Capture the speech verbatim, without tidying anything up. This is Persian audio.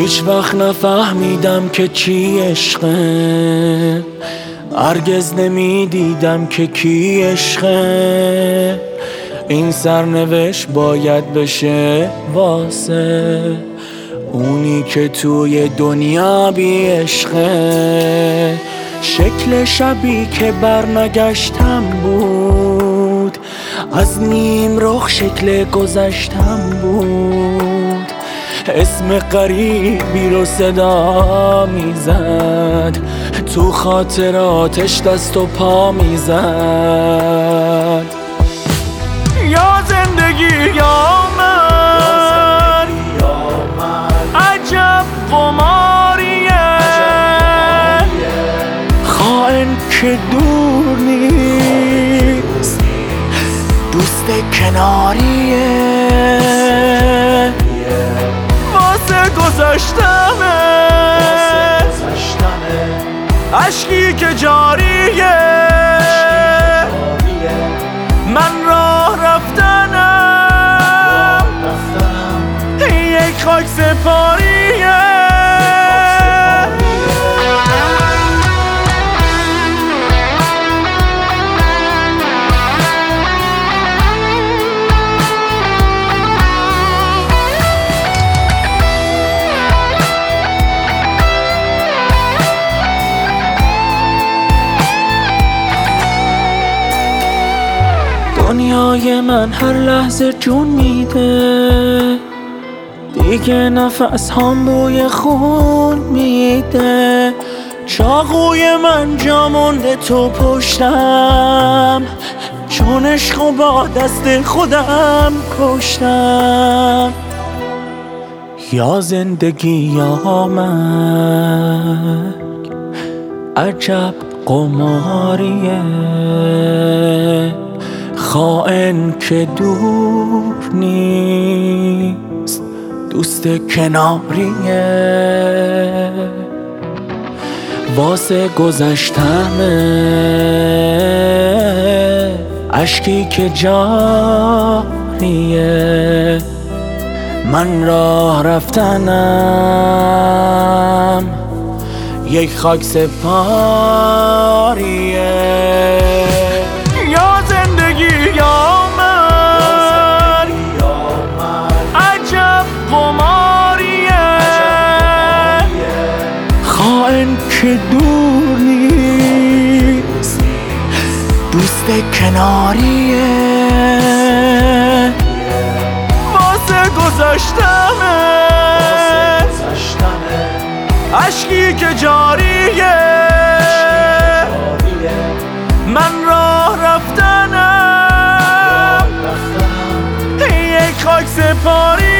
هیچ وقت نفهمیدم که چی عشقه، هرگز نمیدیدم که کی عشقه. این سرنوشت باید بشه واسه اونی که توی دنیا بی عشقه. شکل شبی که برنگشتم بود، از نیم رخ شکل گذشتم بود. اسم غریبی رو صدا میزد، تو خاطراتش دست و پا میزد. یا زندگی یا من، عجب قماریه، خائن که دور نیست، دوست کناریه. واسه گذشتمه عشقی که جاریه، من راه رفتنم یک خاک سپاریه. دنیای من هر لحظه جون میده، دیگه نفس هم بوی خون میده. چاقوی من جا مونده تو پشتم، چون عشقو با دست خودم کشتم. یا زندگی یا مرگ، عجب قماریه، خائن که دور نیست، دوست کناریه. واسه گذشتمه اشکی که جاریه، من راه رفتنم یک خاک سپاریه. که دور نیست، دوست کناریه. واسه گذشتمه عشقی که جاریه، من راه رفتنم یک خاک سپاریه.